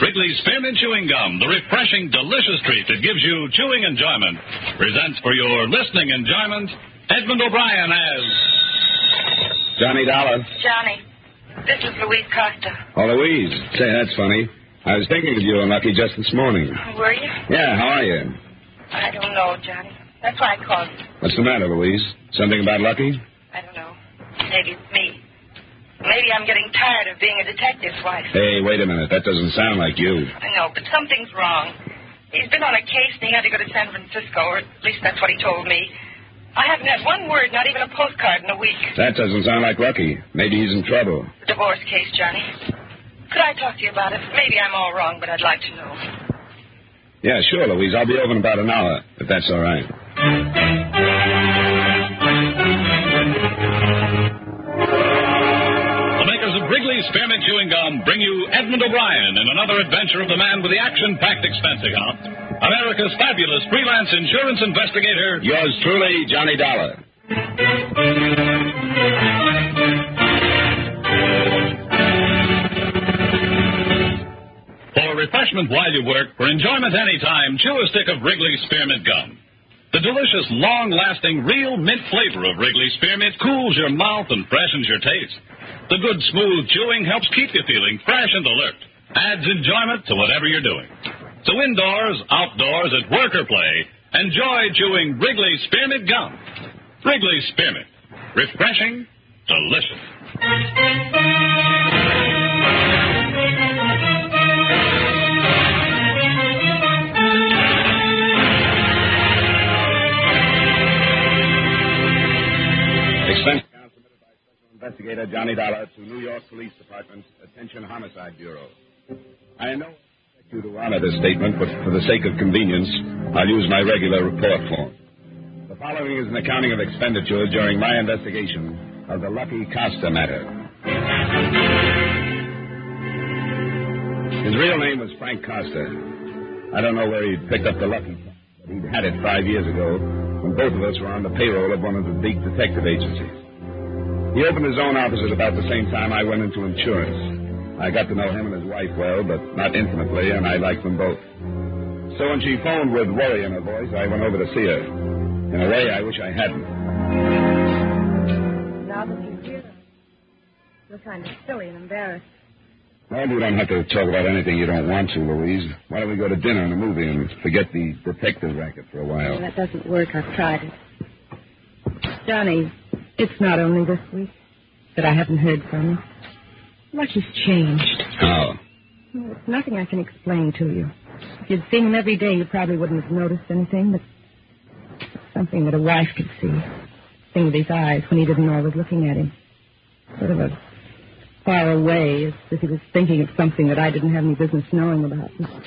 Wrigley's Spearmint Chewing Gum, the refreshing, delicious treat that gives you chewing enjoyment, presents for your listening enjoyment Edmund O'Brien as... Johnny Dollar. Johnny, this is Louise Costa. Oh, Louise. Say, that's funny. I was thinking of you and Lucky just this morning. Were you? Yeah, how are you? I don't know, Johnny. That's why I called you. What's the matter, Louise? Something about Lucky? I don't know. Maybe it's me. Maybe I'm getting tired of being a detective's wife. Hey, wait a minute. That doesn't sound like you. I know, but something's wrong. He's been on a case and he had to go to San Francisco, or at least that's what he told me. I haven't had one word, not even a postcard in a week. That doesn't sound like Lucky. Maybe he's in trouble. The divorce case, Johnny. Could I talk to you about it? Maybe I'm all wrong, but I'd like to know. Yeah, sure, Louise. I'll be over in about an hour, if that's all right. Wrigley's Spearmint Chewing Gum bring you Edmund O'Brien in another adventure of the man with the action-packed expense account, America's fabulous freelance insurance investigator. Yours truly, Johnny Dollar. For refreshment while you work, for enjoyment anytime, chew a stick of Wrigley's Spearmint Gum. The delicious, long-lasting, real mint flavor of Wrigley's Spearmint cools your mouth and freshens your taste. The good, smooth chewing helps keep you feeling fresh and alert. Adds enjoyment to whatever you're doing. So indoors, outdoors, at work or play, enjoy chewing Wrigley's Spearmint Gum. Wrigley's Spearmint. Refreshing, delicious. Expense account submitted by Special Investigator Johnny Dollar to New York Police Department, Attention Homicide Bureau. I know I expect you to honor this statement, but for the sake of convenience, I'll use my regular report form. The following is an accounting of expenditures during my investigation of the Lucky Costa matter. His real name was Frank Costa. I don't know where he'd picked up the Lucky, but he'd had it 5 years ago when both of us were on the payroll of one of the big detective agencies. He opened his own office at about the same time I went into insurance. I got to know him and his wife well, but not intimately, and I liked them both. So when she phoned with worry in her voice, I went over to see her. In a way, I wish I hadn't. Now that you're here, you're kind of silly and embarrassed. Well, you don't have to talk about anything you don't want to, Louise. Why don't we go to dinner and a movie and forget the detective racket for a while? That doesn't work. I've tried it. Johnny, it's not only this week that I haven't heard from you. Lucky's changed. How? Well, it's nothing I can explain to you. If you'd seen him every day, you probably wouldn't have noticed anything, but something that a wife could see. Thing with his eyes when he didn't know I was looking at him. Sort of a far away, as if he was thinking of something that I didn't have any business knowing about.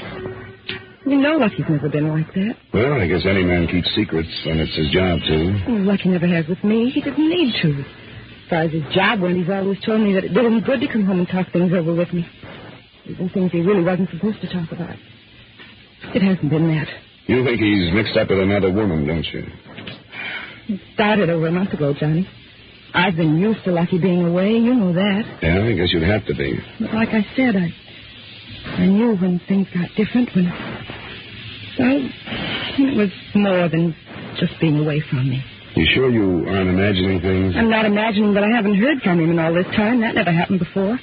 You know Lucky's never been like that. Well, I guess any man keeps secrets, and it's his job to. Well, Lucky never has with me. He didn't need to. As far as his job went, he's always told me that it did him good to come home and talk things over with me. Even things he really wasn't supposed to talk about. It hasn't been that. You think he's mixed up with another woman, don't you? It started over a month ago, Johnny. I've been used to Lucky being away. You know that. Yeah, I guess you'd have to be. But like I said, I knew when things got different, when... Well, it was more than just being away from me. You sure you aren't imagining things? I'm not imagining that I haven't heard from him in all this time. That never happened before.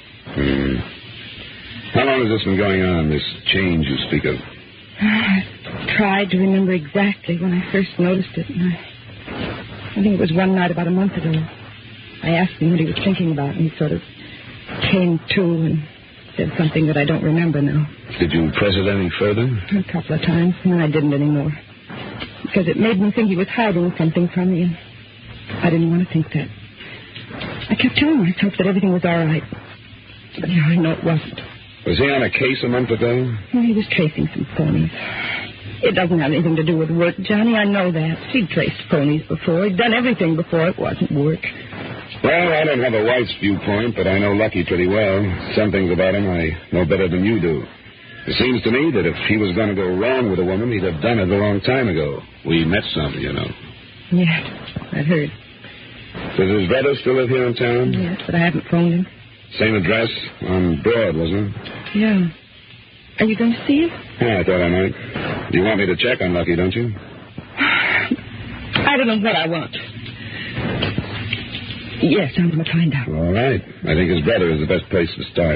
How long has this been going on, this change you speak of? I tried to remember exactly when I first noticed it, and I think it was one night about a month ago. I asked him what he was thinking about, and he sort of came to and said something that I don't remember now. Did you press it any further? A couple of times, and then I didn't anymore. Because it made me think he was hiding something from me, and I didn't want to think that. I kept telling myself that everything was all right. But now I know it wasn't. Was he on a case a month ago? Well, he was tracing some ponies. It doesn't have anything to do with work, Johnny. I know that. He'd traced ponies before. He'd done everything before. It wasn't work. Well, I don't have a wife's viewpoint, but I know Lucky pretty well. Some things about him I know better than you do. It seems to me that if he was going to go wrong with a woman, he'd have done it a long time ago. We met some, you know. Yeah, I've heard. Does his brother still live here in town? Yes, but I haven't phoned him. Same address on Broad, wasn't it? Yeah. Are you going to see him? Yeah, I thought I might. You want me to check on Lucky, don't you? I don't know what I want. Yes, I'm going to find out. All right. I think his brother is the best place to start.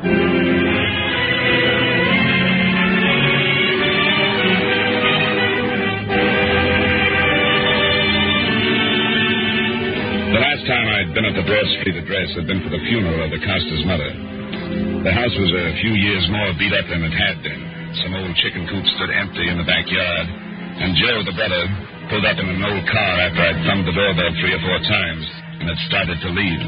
The last time I'd been at the Broad Street address had been for the funeral of the Costas' mother. The house was a few years more beat up than it had been. Some old chicken coop stood empty in the backyard, and Joe, the brother, pulled up in an old car after I'd thumbed the doorbell 3 or 4 times, and had started to leave.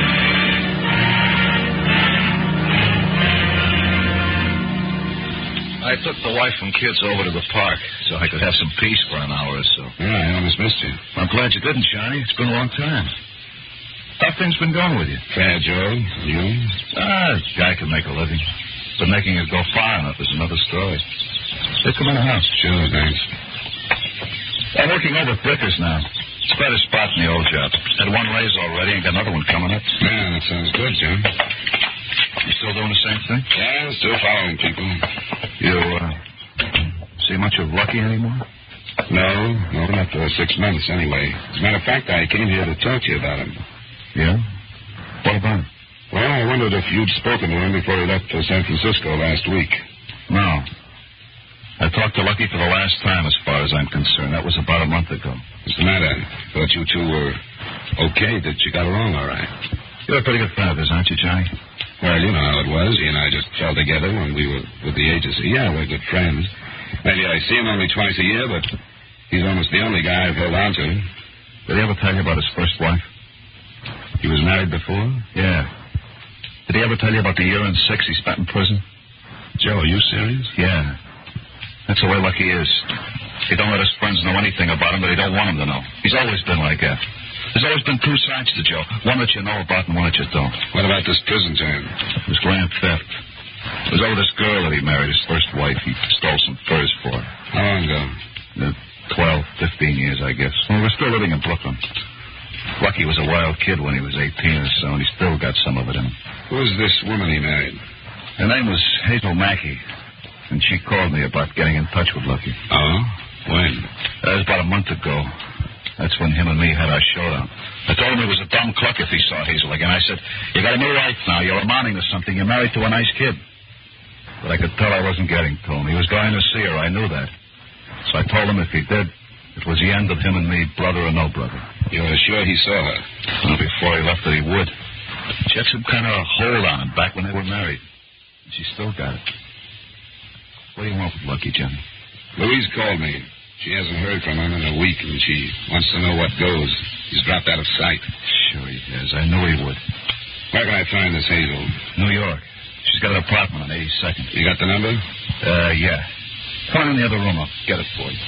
I took the wife and kids over to the park so I could have some peace for an hour or so. Yeah, I almost missed you. I'm glad you didn't, Johnny. It's been a long time. How things been going with you? Fair, Joe. You? A guy can make a living. But making it go far enough is another story. Let's come in the house. Sure, thanks. I'm working over at Brickers now. It's quite a spot in the old job. Had one raise already and got another one coming up. Yeah, that sounds good, John. You still doing the same thing? Yeah, still following people. You, see much of Lucky anymore? No, not for 6 months anyway. As a matter of fact, I came here to talk to you about him. Yeah? What about him? Well, I wondered if you'd spoken to him before he left for San Francisco last week. No. I talked to Lucky for the last time, as far as I'm concerned. That was about a month ago. What's the matter? Thought you two were okay, that you got along all right. You're a pretty good friend of his, aren't you, Johnny? Well, you know how it was. He and I just fell together when we were with the agency. Yeah, we're good friends. Maybe I see him only twice a year, but he's almost the only guy I've held on to. Did he ever tell you about his first wife? He was married before? Yeah. Did he ever tell you about the year and 6 he spent in prison? Joe, are you serious? Yeah. That's the way Lucky is. He don't let his friends know anything about him that he don't want them to know. He's always been like that. There's always been 2 sides to Joe. One that you know about and one that you don't. What about this prison term? It was grand theft. It was over this girl that he married, his first wife. He stole some furs for her. How long ago? 12, 15 years, I guess. Well, we were still living in Brooklyn. Lucky was a wild kid when he was 18 or so, and he still got some of it in him. Who was this woman he married? Her name was Hazel Mackey, and she called me about getting in touch with Lucky. Oh? When? That was about a month ago. That's when him and me had our showdown. I told him he was a dumb cluck if he saw Hazel again. I said, you got a new wife now. You're amounting to something. You're married to a nice kid. But I could tell I wasn't getting to him. He was going to see her. I knew that. So I told him if he did, it was the end of him and me, brother or no brother. You were sure he saw her? Well, before he left that he would. She had some kind of a hold on him back when they were married. And she still got it. What do you want with Lucky, Johnny? Louise called me. She hasn't heard from him in a week, and she wants to know what goes. He's dropped out of sight. Sure he has. I knew he would. Where can I find this Hazel? New York. She's got an apartment on 82nd. You got the number? Yeah. Come on in the other room. I'll get it for you.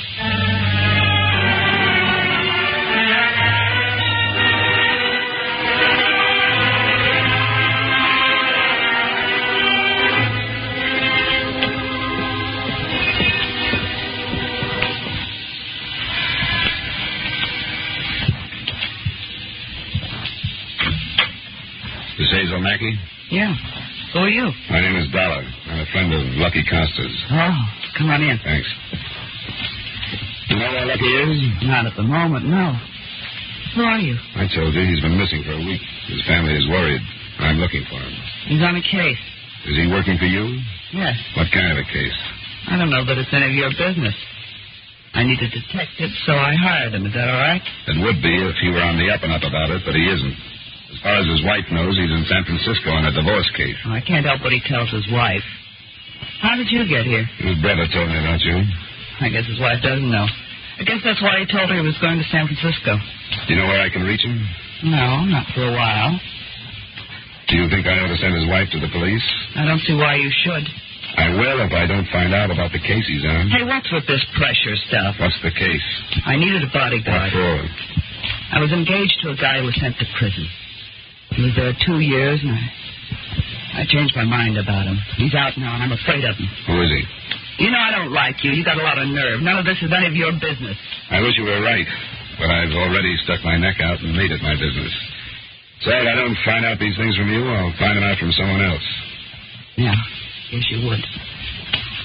This Hazel Mackey? Yeah. Who are you? My name is Dollar. I'm a friend of Lucky Costas. Oh, come on in. Thanks. You know where Lucky is? Not at the moment, no. Who are you? I told you he's been missing for a week. His family is worried. I'm looking for him. He's on a case. Is he working for you? Yes. What kind of a case? I don't know that it's any of your business. I need a detective, so I hired him. Is that all right? It would be if he were on the up and up about it, but he isn't. As far as his wife knows, he's in San Francisco on a divorce case. Well, I can't help what he tells his wife. How did you get here? His brother told me about you. I guess his wife doesn't know. I guess that's why he told her he was going to San Francisco. Do you know where I can reach him? No, not for a while. Do you think I ought to send his wife to the police? I don't see why you should. I will if I don't find out about the case he's on. Hey, what's with this pressure stuff? What's the case? I needed a bodyguard. What for? I was engaged to a guy who was sent to prison. He was there 2 years, and I changed my mind about him. He's out now, and I'm afraid of him. Who is he? You know I don't like you. You got a lot of nerve. None of this is any of your business. I wish you were right, but I've already stuck my neck out and made it my business. So if I don't find out these things from you, I'll find them out from someone else. Yeah, yes you would.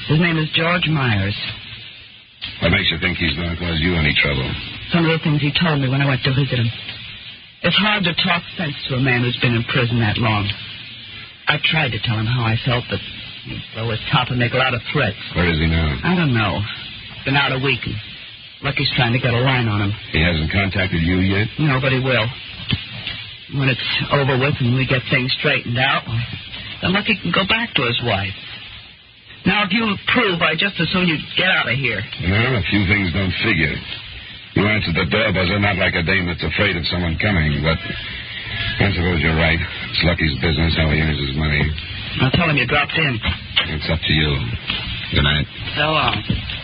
His name is George Myers. What makes you think he's going to cause you any trouble? Some of the things he told me when I went to visit him. It's hard to talk sense to a man who's been in prison that long. I tried to tell him how I felt, but he's blow his top and make a lot of threats. Where is he now? I don't know. Been out a week, and Lucky's trying to get a line on him. He hasn't contacted you yet? No, but he will. When it's over with and we get things straightened out, then Lucky can go back to his wife. Now, if you approve, I just as soon you get out of here. Well, a few things don't figure. You answered the door buzzer not like a dame that's afraid of someone coming, but I suppose you're right. It's Lucky's business how he earns his money. I'll tell him you dropped in. It's up to you. Good night. So long.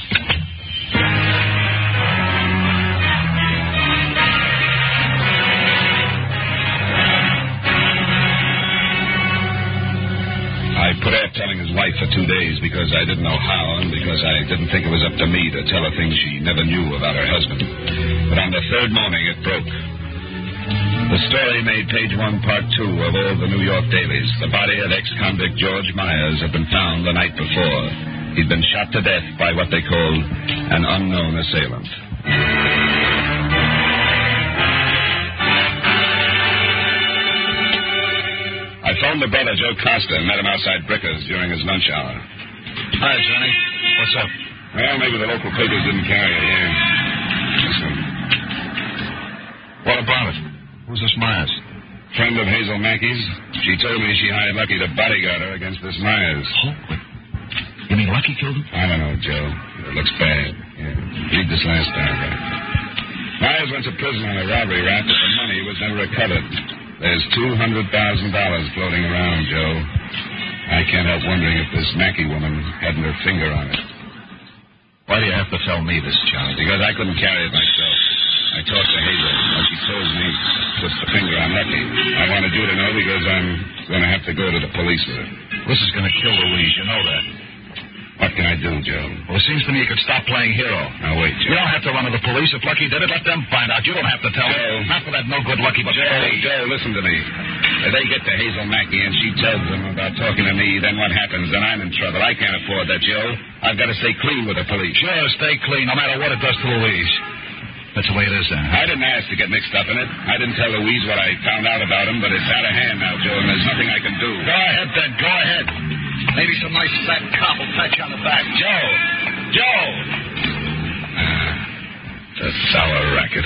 I put off telling his wife for 2 days because I didn't know how and because I didn't think it was up to me to tell her things she never knew about her husband. But on the third morning, it broke. The story made page 1, part 2 of all the New York dailies. The body of ex-convict George Myers had been found the night before. He'd been shot to death by what they called an unknown assailant. I phoned the brother, Joe Costa, and met him outside Bricker's during his lunch hour. Hi, Johnny. What's up? Well, maybe the local papers didn't carry it here. Listen. What about it? Who's this Myers? Friend of Hazel Mackey's. She told me she hired Lucky to bodyguard her against this Myers. Oh, what? You mean Lucky killed him? I don't know, Joe. It looks bad. Yeah. Read this last paragraph. Myers went to prison on a robbery rap, but the money was never recovered. There's $200,000 floating around, Joe. I can't help wondering if this Mackey woman hadn't her finger on it. Why do you have to tell me this, Johnny? Because I couldn't carry it myself. I talked to Hazel, and she told me puts the finger on Lucky. I wanted you to know because I'm going to have to go to the police with it. This is going to kill Louise, you know that. What can I do, Joe? Well, it seems to me you could stop playing hero. Now, wait, Joe. You don't have to run to the police. If Lucky did it, let them find out. You don't have to tell them. Not for that no-good Lucky, but Joe, listen to me. If they get to Hazel Mackey and she tells them about talking to me, then what happens? Then I'm in trouble. I can't afford that, Joe. I've got to stay clean with the police. Sure, stay clean, no matter what it does to Louise. That's the way it is, then. I didn't ask to get mixed up in it. I didn't tell Louise what I found out about him, but it's out of hand now, Joe, and there's nothing I can do. Go ahead, then. Go ahead. Maybe some nice fat cop will pat you on the back. Joe! Joe! It's a sour racket.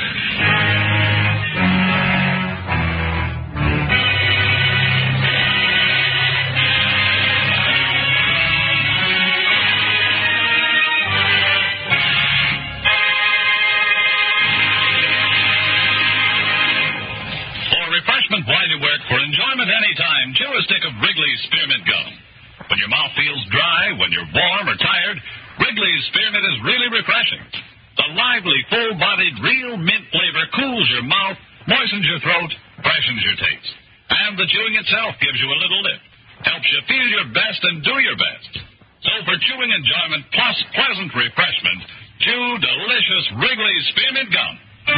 While you work, for enjoyment anytime, chew a stick of Wrigley's Spearmint Gum. When your mouth feels dry, when you're warm or tired, Wrigley's Spearmint is really refreshing. The lively, full-bodied, real mint flavor cools your mouth, moistens your throat, freshens your taste. And the chewing itself gives you a little lift, helps you feel your best and do your best. So for chewing enjoyment plus pleasant refreshment, chew delicious Wrigley's Spearmint Gum.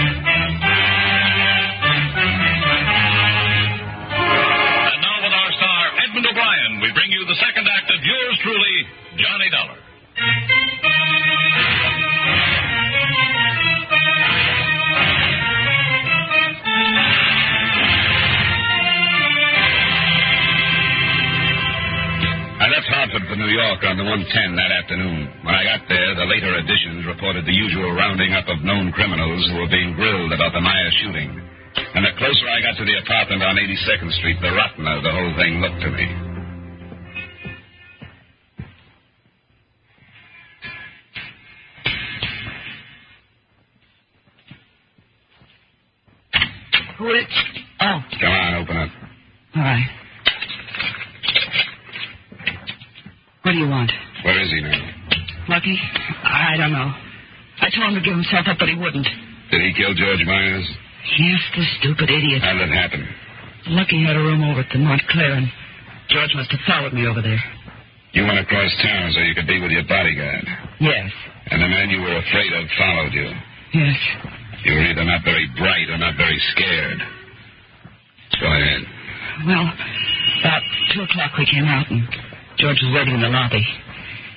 O'Brien, we bring you the second act of yours truly, Johnny Dollar. I left Hartford for New York on the 110 that afternoon. When I got there, the later editions reported the usual rounding up of known criminals who were being grilled about the Myers shooting. And the closer I got to the apartment on 82nd Street, the rottener the whole thing looked to me. Who is... Oh. Come on, open up. All right. What do you want? Where is he now? Lucky? I don't know. I told him to give himself up, but he wouldn't. Did he kill George Myers? Yes, the stupid idiot. How did it happen? Lucky had a room over at the Montclair, and George must have followed me over there. You went across town so you could be with your bodyguard? Yes. And the man you were afraid of followed you? Yes. You were either not very bright or not very scared. Go ahead. Well, about 2 o'clock we came out, and George was waiting in the lobby.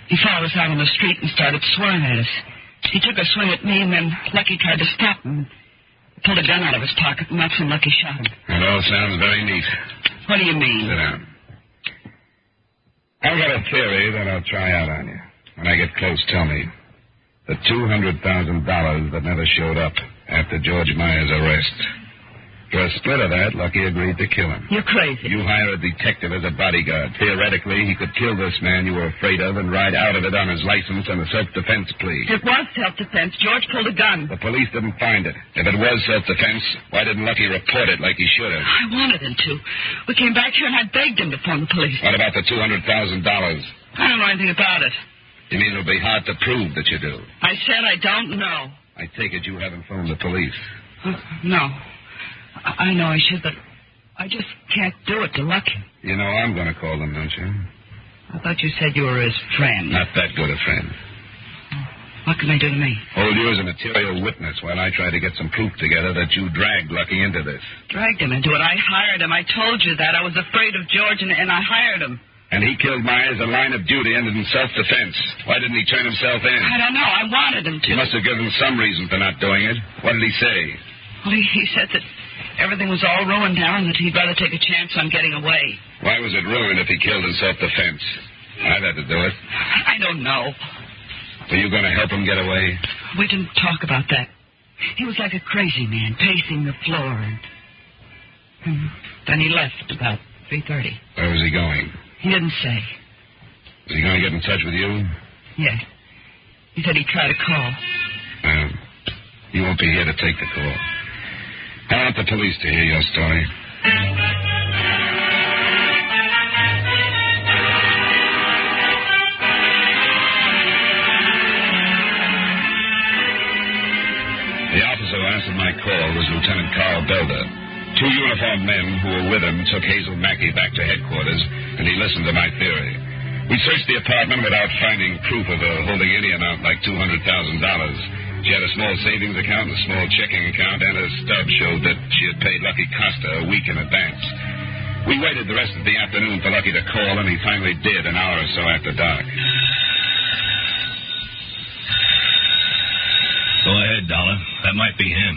He followed us out on the street and started swearing at us. He took a swing at me, and then Lucky tried to stop him. He pulled a gun out of his pocket, and that's when Lucky shot him. It all sounds very neat. What do you mean? Sit down. I've got a theory that I'll try out on you. When I get close, tell me. The $200,000 that never showed up after George Myers' arrest. For a split of that, Lucky agreed to kill him. You're crazy. You hire a detective as a bodyguard. Theoretically, he could kill this man you were afraid of and ride out of it on his license and a self-defense plea. It was self-defense. George pulled a gun. The police didn't find it. If it was self-defense, why didn't Lucky report it like he should have? I wanted him to. We came back here and I begged him to phone the police. What about the $200,000? I don't know anything about it. You mean it'll be hard to prove that you do? I said I don't know. I take it you haven't phoned the police. No. I know I should, but I just can't do it to Lucky. You know I'm going to call them, don't you? I thought you said you were his friend. Not that good a friend. What can they do to me? Hold you as a material witness while I try to get some proof together that you dragged Lucky into this. Dragged him into it? I hired him. I told you that. I was afraid of George, and I hired him. And he killed Myers in line of duty and in self-defense. Why didn't he turn himself in? I don't know. I wanted him to. He must have given some reason for not doing it. What did he say? Well, he said that everything was all ruined now and that he'd rather take a chance on getting away. Why was it ruined if he killed in self-defense? I'd had to do it. I don't know. Were you going to help him get away? We didn't talk about that. He was like a crazy man, pacing the floor. And then he left about 3:30. Where was he going? He didn't say. Was he going to get in touch with you? Yeah. He said he'd try to call. You won't be here to take the call. I want the police to hear your story. The officer who answered my call was Lieutenant Carl Belder. 2 uniformed men who were with him took Hazel Mackey back to headquarters, and he listened to my theory. We searched the apartment without finding proof of her holding any amount like $200,000. She had a small savings account, a small checking account, and a stub showed that she had paid Lucky Costa a week in advance. We waited the rest of the afternoon for Lucky to call, and he finally did an hour or so after dark. Go ahead, Dollar. That might be him.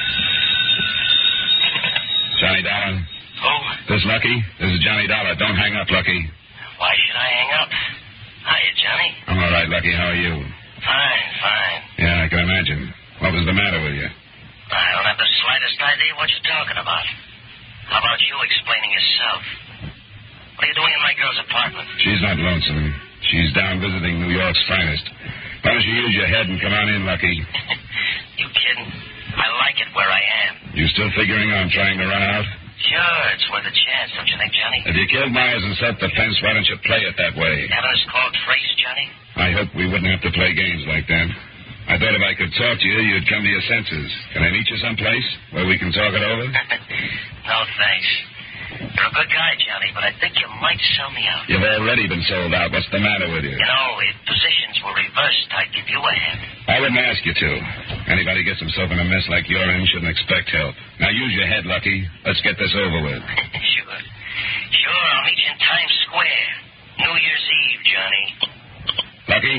Johnny Dollar? Who? This Lucky? This is Johnny Dollar. Don't hang up, Lucky. Why should I hang up? Hiya, Johnny. I'm all right, Lucky. How are you? Fine. Yeah, I can imagine. What was the matter with you? I don't have the slightest idea what you're talking about. How about you explaining yourself? What are you doing in my girl's apartment? She's not lonesome. She's down visiting New York's finest. Why don't you use your head and come on in, Lucky? You kidding? I like it where I am. You still figuring on trying to run out? Sure, it's worth a chance, don't you think, Johnny? If you killed Myers in self-defense, why don't you play it that way? Having us called phrase, Johnny? I hope we wouldn't have to play games like that. I thought if I could talk to you, you'd come to your senses. Can I meet you someplace where we can talk it over? No, thanks. You're a good guy, Johnny, but I think you might sell me out. You've already been sold out. What's the matter with you? You know, if positions were reversed, I'd give you a hand. I wouldn't ask you to. Anybody gets himself in a mess like you're in shouldn't expect help. Now use your head, Lucky. Let's get this over with. Sure, I'll meet you in Times Square. New Year's Eve, Johnny. Lucky?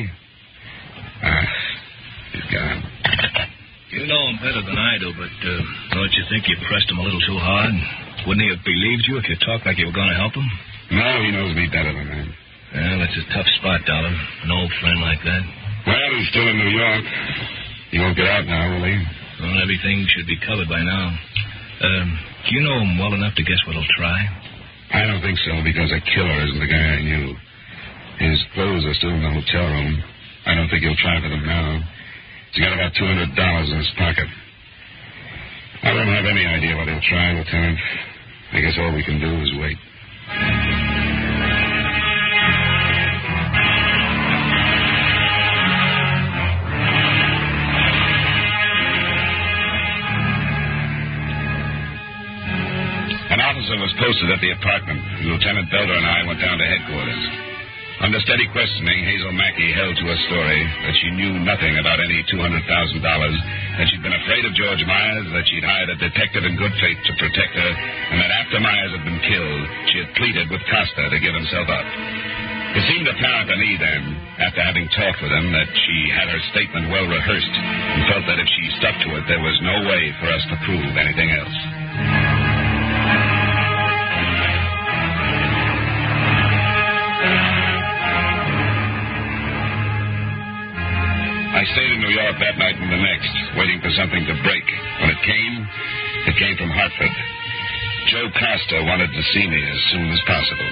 He's gone. You know him better than I do, but don't you think you pressed him a little too hard? Wouldn't he have believed you if you talked like you were going to help him? No, he knows me better than that. Well, that's a tough spot, Dollar. An old friend like that. Well, he's still in New York. He won't get out now, will he? Well, everything should be covered by now. Do you know him well enough to guess what he'll try? I don't think so, because a killer isn't the guy I knew. His clothes are still in the hotel room. I don't think he'll try for them now. He's got about $200 in his pocket. I don't have any idea what he'll try, Lieutenant. I guess all we can do is wait. An officer was posted at the apartment. Lieutenant Belder and I went down to headquarters. Under steady questioning, Hazel Mackey held to her story that she knew nothing about any $200,000, that she'd been afraid of George Myers, that she'd hired a detective in good faith to protect her, and that after Myers had been killed, she had pleaded with Costa to give himself up. It seemed apparent to me then, after having talked with him, that she had her statement well rehearsed and felt that if she stuck to it, there was no way for us to prove anything else. I stayed in New York that night and the next, waiting for something to break. When it came from Hartford. Joe Costa wanted to see me as soon as possible.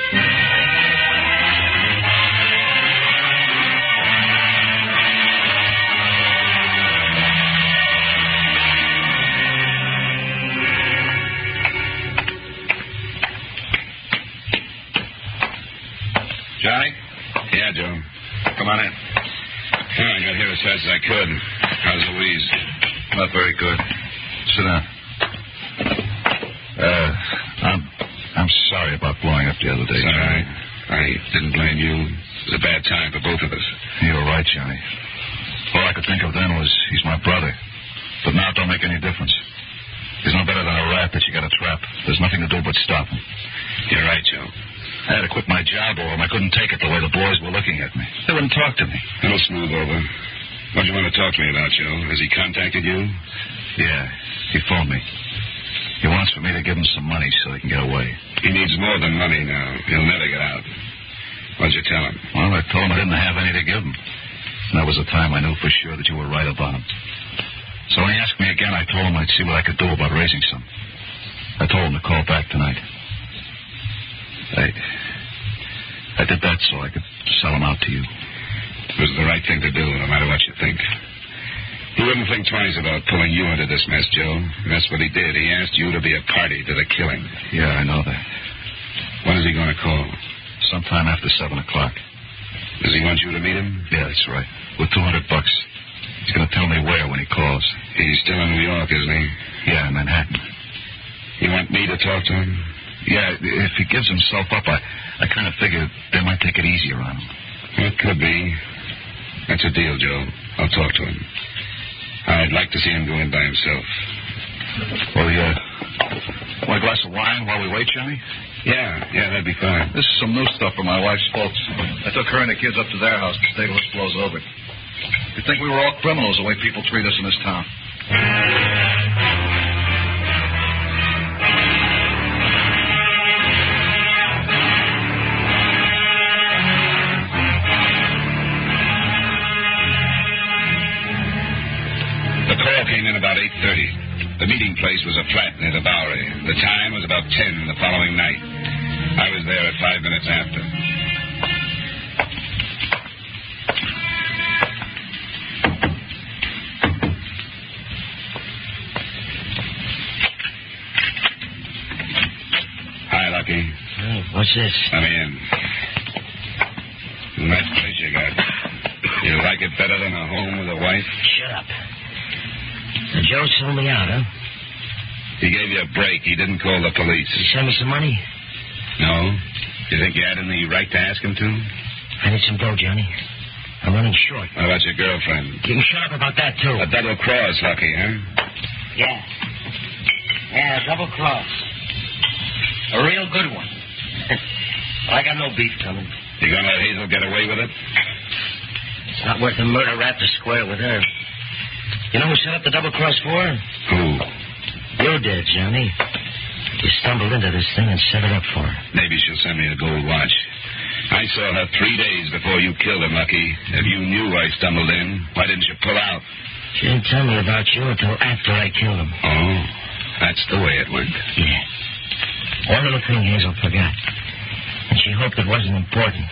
Johnny? Yeah, Joe. Come on in. I got here as fast as I could. How's Louise? Not very good. Sit down. I'm sorry about blowing up the other day. It's all right. I didn't blame you. It was a bad time for both of us. You were right, Johnny. All I could think of then was he's my brother. But now it don't make any difference. He's no better than a rat that you got to trap. There's nothing to do but stop him. You're right, Joe. I had to quit my job over him. I couldn't take it the way the boys were looking at me. They wouldn't talk to me. It'll smooth over. What do you want to talk to me about, Joe? Has he contacted you? Yeah, he phoned me. He wants for me to give him some money so he can get away. He needs more than money now. He'll never get out. What'd you tell him? Well, I told him I didn't have any to give him. And that was the time I knew for sure that you were right about him. So when he asked me again, I told him I'd see what I could do about raising some. I told him to call back tonight. I did that so I could sell him out to you. It was the right thing to do, no matter what you think. He wouldn't think twice about pulling you into this mess, Joe. And that's what he did. He asked you to be a party to the killing. Yeah, I know that. When is he going to call? Sometime after 7 o'clock. Does he want you to meet him? Yeah, that's right. With $200. He's going to tell me where when he calls. He's still in New York, isn't he? Yeah, in Manhattan. You want me to talk to him? Yeah, if he gives himself up, I kind of figure they might take it easier on him. It could be. That's a deal, Joe. I'll talk to him. I'd like to see him go in by himself. Well, want a glass of wine while we wait, Johnny? Yeah, that'd be fine. This is some new stuff from my wife's folks. I took her and the kids up to their house to stay till this blows over. You'd think we were all criminals the way people treat us in this town. Came in about 8:30. The meeting place was a flat near the Bowery. The time was about 10 the following night. I was there at 5 minutes after. Hi, Lucky. Oh, what's this? Come in. Nice place you got. You like it better than a home with a wife? Shut up. So Joe sold me out, huh? He gave you a break. He didn't call the police. Did he send me some money? No? You think you had any right to ask him to? I need some dough, Johnny. I'm running short. What about your girlfriend? You can shut up about that, too. A double cross, Lucky, huh? Yeah, double cross. A real good one. I got no beef coming. You gonna let Hazel get away with it? It's not worth a murder rap to square with her. You know who set up the double cross for her? Who? You did, Johnny. You stumbled into this thing and set it up for her. Maybe she'll send me a gold watch. I saw her 3 days before you killed him, Lucky. If you knew I stumbled in, why didn't you pull out? She didn't tell me about you until after I killed him. Oh, that's the way it went. Yeah. One little thing Hazel forgot. And she hoped it wasn't important.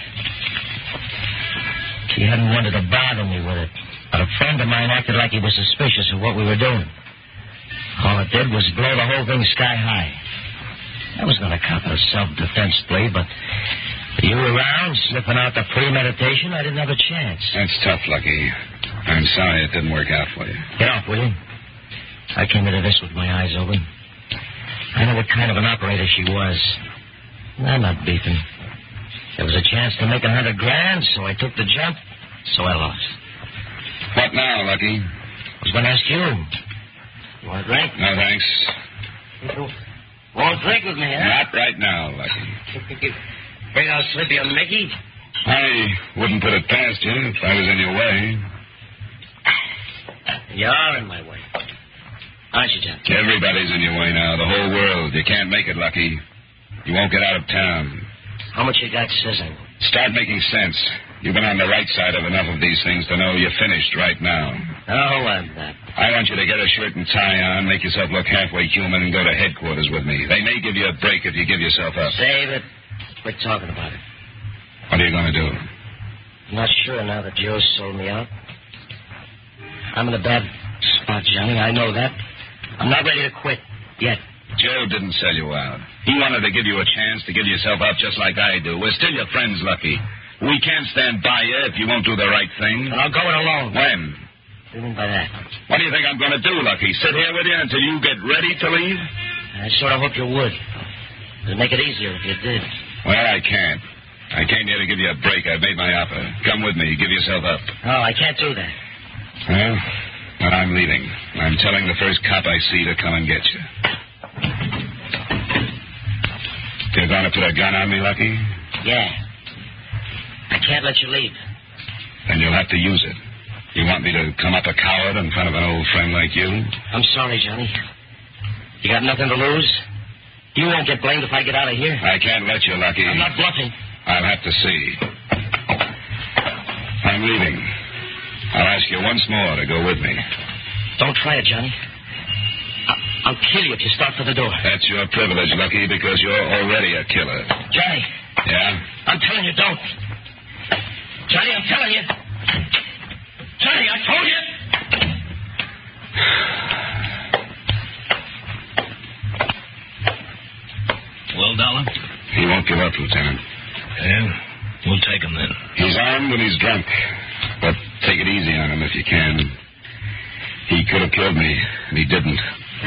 She hadn't wanted to bother me with it. But a friend of mine acted like he was suspicious of what we were doing. All it did was blow the whole thing sky high. I was going to cop a self-defense plea, but you were around, sniffing out the premeditation. I didn't have a chance. That's tough, Lucky. I'm sorry it didn't work out for you. Get off, will you? I came into this with my eyes open. I know what kind of an operator she was. I'm not beefing. There was a chance to make $100,000, so I took the jump, so I lost. What now, Lucky? I was going to ask you. You want a drink? No, thanks. Won't drink with me, huh? Not right now, Lucky. Afraid I'll slip you a Mickey? I wouldn't put it past you if I was in your way. You are in my way. Aren't you, John? Everybody's in your way now, the whole world. You can't make it, Lucky. You won't get out of town. How much you got sizzling? Start making sense. You've been on the right side of enough of these things to know you're finished right now. Oh, I'm not. I want you to get a shirt and tie on, make yourself look halfway human, and go to headquarters with me. They may give you a break if you give yourself up. Save it. Quit talking about it. What are you going to do? I'm not sure now that Joe sold me out. I'm in a bad spot, Johnny. I know that. I'm not ready to quit yet. Joe didn't sell you out. He wanted to give you a chance to give yourself up just like I do. We're still your friends, Lucky. We can't stand by you if you won't do the right thing. And I'll go it alone. When? What do you mean by that? What do you think I'm going to do, Lucky? Sit here with you until you get ready to leave? I sort of hoped you would. It'd make it easier if you did. Well, I can't. I came here to give you a break. I've made my offer. Come with me. Give yourself up. No, I can't do that. Well, I'm leaving. I'm telling the first cop I see to come and get you. You're going to put a gun on me, Lucky? Yeah. I can't let you leave. Then you'll have to use it. You want me to come up a coward in front of an old friend like you? I'm sorry, Johnny. You got nothing to lose? You won't get blamed if I get out of here. I can't let you, Lucky. I'm not bluffing. I'll have to see. I'm leaving. I'll ask you once more to go with me. Don't try it, Johnny. I'll kill you if you start for the door. That's your privilege, Lucky, because you're already a killer. Johnny. Yeah? I'm telling you, don't. Johnny, I'm telling you. Johnny, I told you. Well, Dollar? He won't give up, Lieutenant. Yeah? We'll take him then. He's armed and he's drunk. But take it easy on him if you can. He could have killed me, and he didn't.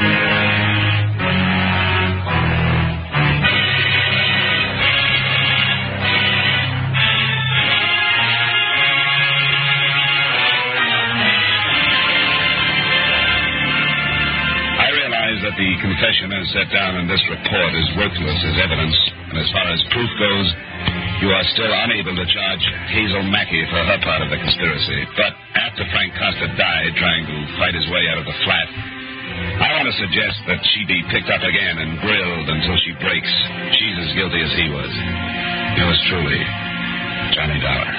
That the confession as set down in this report is worthless as evidence, and as far as proof goes, you are still unable to charge Hazel Mackey for her part of the conspiracy. But after Frank Costa died trying to fight his way out of the flat, I want to suggest that she be picked up again and grilled until she breaks. She's as guilty as he was. Yours truly, Johnny Dollar.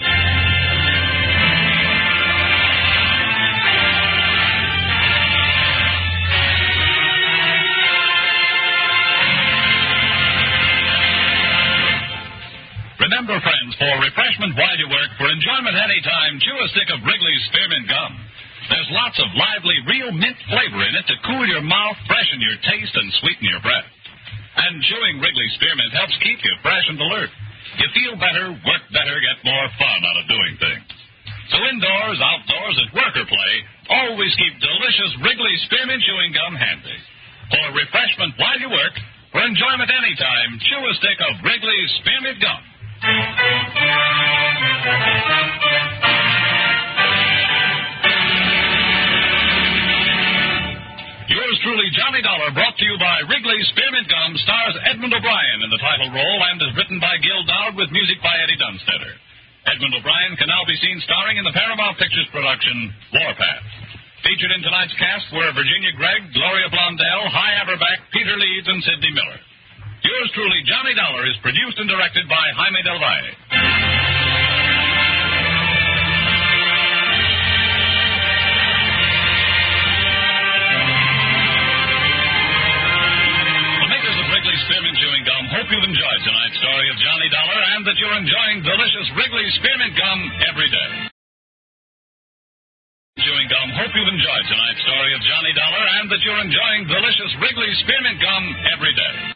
Remember, friends, for refreshment while you work, for enjoyment any time, chew a stick of Wrigley's Spearmint Gum. There's lots of lively, real mint flavor in it to cool your mouth, freshen your taste, and sweeten your breath. And chewing Wrigley's Spearmint helps keep you fresh and alert. You feel better, work better, get more fun out of doing things. So indoors, outdoors, at work or play, always keep delicious Wrigley's Spearmint Chewing Gum handy. For refreshment while you work, for enjoyment any time, chew a stick of Wrigley's Spearmint Gum. Yours truly, Johnny Dollar, brought to you by Wrigley's Spearmint Gum, stars Edmund O'Brien in the title role and is written by Gil Dowd with music by Eddie Dunstetter. Edmund O'Brien can now be seen starring in the Paramount Pictures production, Warpath. Featured in tonight's cast were Virginia Gregg, Gloria Blondell, Hy Averback, Peter Leeds, and Sidney Miller. Yours truly, Johnny Dollar, is produced and directed by Jaime Del Valle. The makers of Wrigley's Spearmint Chewing Gum hope you've enjoyed tonight's story of Johnny Dollar and that you're enjoying delicious Wrigley's Spearmint Gum every day. Chewing Gum hope you've enjoyed tonight's story of Johnny Dollar and that you're enjoying delicious Wrigley's Spearmint Gum every day.